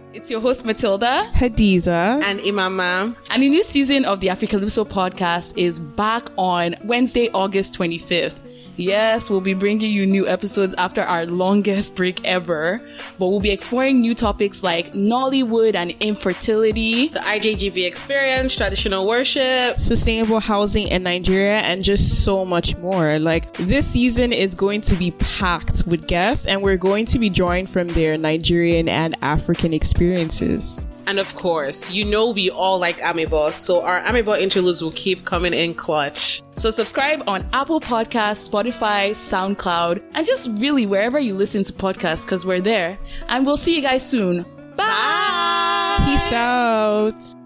It's your host, Matilda, Hadiza, and Imama. And the new season of the Africalypso podcast is back on Wednesday, August 25th. Yes, we'll be bringing you new episodes after our longest break ever, but we'll be exploring new topics like Nollywood and infertility, the IJGB experience, traditional worship, sustainable housing in Nigeria, and just so much more. Like, this season is going to be packed with guests, and we're going to be drawing from their Nigerian and African experiences. And of course, we all like Amebo, so our Amebo interludes will keep coming in clutch. So subscribe on Apple Podcasts, Spotify, SoundCloud, and just really wherever you listen to podcasts, because we're there. And we'll see you guys soon. Bye! Peace out.